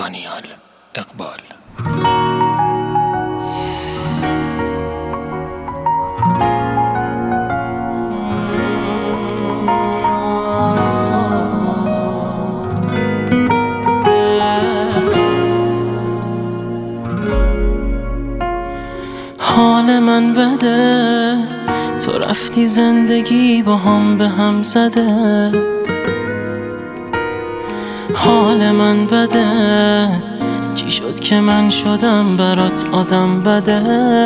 دانیال اقبال. حال من بده، تو رفتی زندگی با هم به هم زده. حال من بده، چی شد که من شدم برات آدم بده.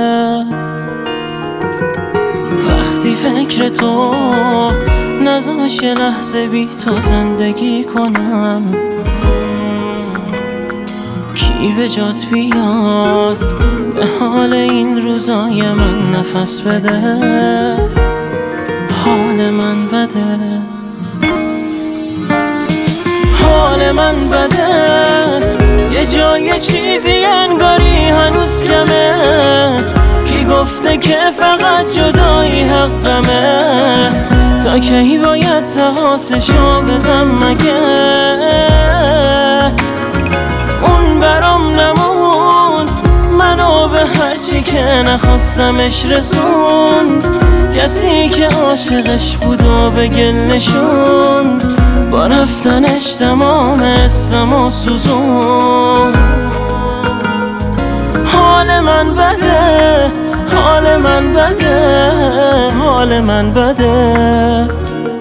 وقتی فکر تو نذاش یه لحظه بی تو زندگی کنم، کی به جات بیاد به حال این روزای من نفس بده. حال من بده، حال من بده، یه جای چیزی انگاری هنوز کمه. کی گفته که فقط جدایی حقمه؟ تا کی باید تقاسشو بدم مگه؟ اون برام نموند، منو به هرچی که نخواستمش رسوند. کسی که عاشقش بود و به گل نشوند، با رفتنش تمام حسمو سوزون. حال من بده، حال من بده، حال من بده.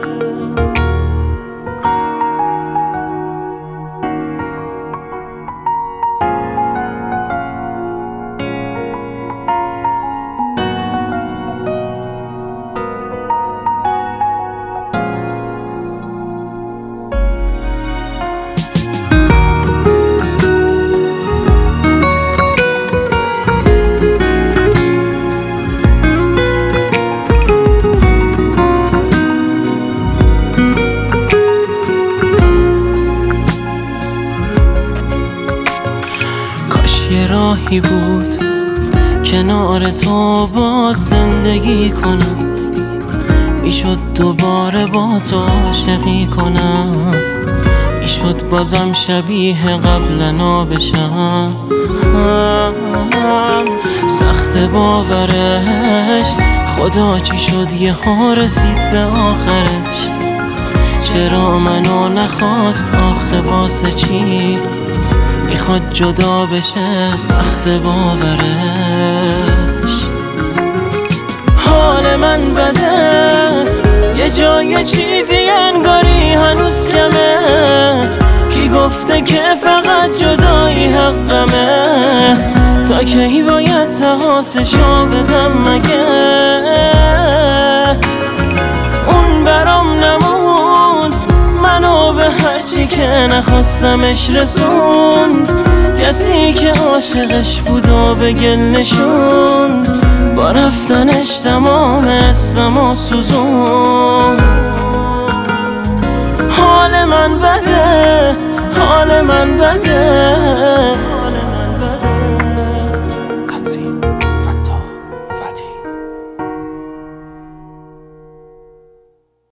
یه راهی بود کنار تو باز زندگی کنم، میشد دوباره با تو عاشقی کنم، میشد بازم شبیه قبلنا بشم. سخت باورش، خدا چی شد یه ها رسید به آخرش. چرا منو نخواست آخه واسه چی؟ میخواد جدا بشه، سخت باورش. حال من بده، یه جای چیزی انگاری هنوز کمه. کی گفته که فقط جدایی حقمه؟ تا کی باید تقاسشو بدم مگه؟ اون برام نموند، منو به هرچی که نخواستمش رسوند. کسی که عاشقش بود و به گل نشوند، با رفتنش تمام حسمو سوزون. حال من بده، حال من بده،